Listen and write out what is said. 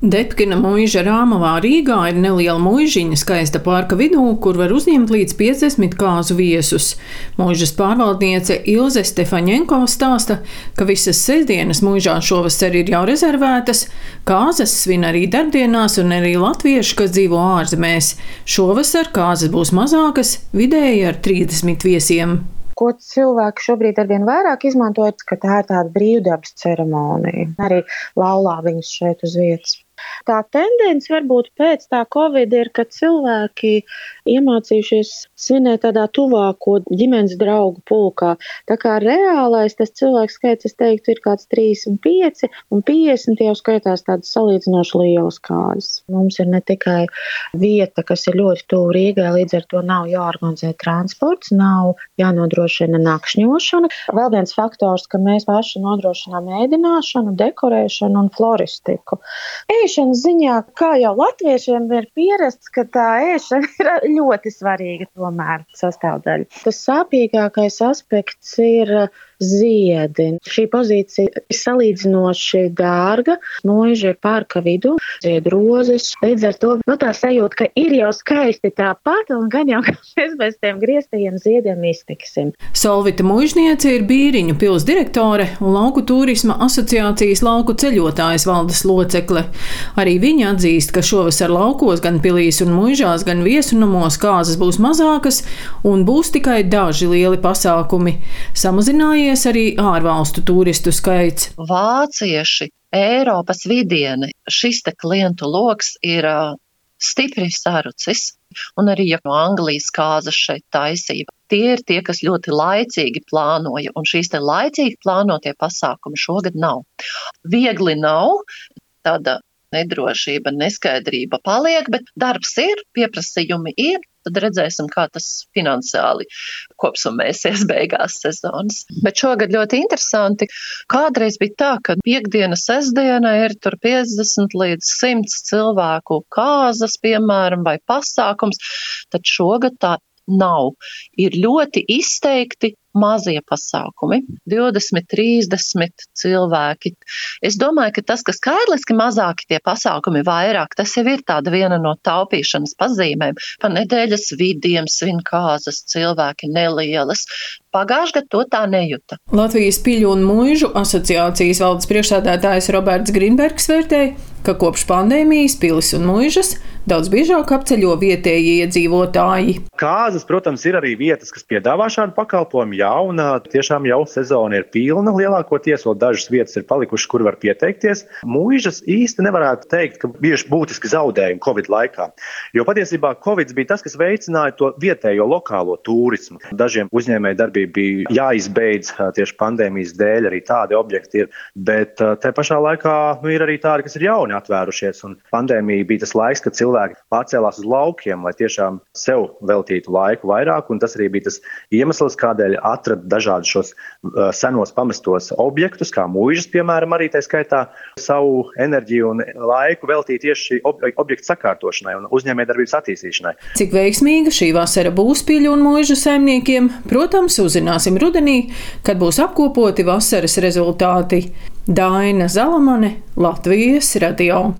Depkina muiža Rāmavā Rīgā ir neliela muižiņa skaista parka vidū, kur var uzņemt līdz 50 kāzu viesus. Muižas pārvaldniece Ilze Stefaņenko stāsta, ka visas sestdienas muižā šovasar ir jau rezervētas. Kāzas svin arī darbdienās un arī latvieši, kas dzīvo ārzemēs. Šovasar kāzas būs mazākas, vidēji ar 30 viesiem. Ko cilvēki šobrīd arvien vairāk izmanto, ka tā ir tāda brīvdabas ceremonija. Arī laulā viņus šeit uz vietas. Tā tendence varbūt pēc tā Covid ir, ka cilvēki iemācījušies svinēt tādā tuvāko ģimenes draugu pulkā. Tā kā reālais tas cilvēks skaits, es teiktu, ir kāds 35 un 50 jau skaitās tādas salīdzinoši lielas kāzas. Mums ir ne tikai vieta, kas ir ļoti tuvu Rīgai, līdz ar to nav jāorganizē transports, nav jānodrošina nakšņošana. Vēl viens faktors, ka mēs paši nodrošinām ēdināšanu, dekorēšanu un floristiku. Ēšanas ziņā, kā jau latviešiem ir pierasts, ka tā ēšana ir ļoti svarīga tomēr sastāvdaļa. Tas sāpīgākais aspekts ir ziedi. Šī pozīcija ir salīdzinoši dārga. Muiža ir parka vidū, zied rozes. Līdz ar to tā sajūta, ka ir jau skaisti tāpat un gan jau, ka mēs bez tiem grieztajiem ziediem iztiksim. Solvita muižniece ir Bīriņu pils direktore un Lauku turisma asociācijas lauku ceļotājas valdes locekle. Arī viņa atzīst, ka šovasar laukos gan pilīs un muižās, gan viesunamos kāzas būs mazākas un būs tikai daži lieli pasākumi. Samazinājies arī ārvalstu turistu skaits. Vācieši, Eiropas vidieni, šis te klientu loks ir stipri sarucis. Un arī, ja no Anglijas kāzas šeit taisība, tie ir tie, kas ļoti laicīgi plānoja, un šīs te laicīgi plānotie pasākumi šogad nav. Viegli nav, tāda nedrošība, neskaidrība paliek, bet darbs ir, pieprasījumi ir, tad redzēsim, kā tas finansiāli kopsummēsies beigās sezonas. Bet šogad ļoti interesanti, kādreiz bija tā, ka piekdiena, sestdiena ir tur 50 līdz 100 cilvēku kāzas, piemēram, vai pasākums, tad šogad tā nav. Ir ļoti izteikti mazie pasākumi, 20, 30 cilvēki. Es domāju, ka tas, ka skaitliski mazāki tie pasākumi vairāk, tas jau ir tāda viena no taupīšanas pazīmēm. Pa nedēļas vidiem svin kāzas cilvēki nelielas. Pagājušajā gadā to tā nejuta. Latvijas piļu un muižu asociācijas valdes priekšsēdētājs Roberts Grinbergs vērtēja, ka kopš pandēmijas pilis un muižas daudz biežāk apceļo vietējie iedzīvotāji. Kāzas, protams, ir arī vietas, kas piedāvā šādu pakalpojumu, un tiešām jau sezona ir pilna lielākoties, vēl dažas vietas ir palikušas, kur var pieteikties. Muižas īsti nevarētu teikt, ka bijuši būtiski zaudējumi Covid laikā, jo patiesībā Covid bija tas, kas veicināja to vietējo lokālo turismu. Dažiem uzņēmēju darbību bija jāizbeidz tieši pandēmijas dēļ, arī tādi objekti ir, bet te pašā laikā ir arī tādi, kas ir jauni atvērušies, un pandēmija bija tas laiks, kad cilvēki pārcēlās uz laukiem, lai tiešām sev veltītu laiku vairāk, un tas arī bija tas iemesls, kādēļ atrada dažādus šos senos pamestos objektus, kā muižas, piemēram, arī tā skaitā savu enerģiju un laiku veltīt tieši objektu sakārtošanai un uzņēmējdarbības attīstīšanai. Cik veiksmīga šī vasara būs piļu un muižu saimniekiem, protams, uzzināsim rudenī, kad būs apkopoti vasaras rezultāti. Daina Zalamane, Latvijas radio.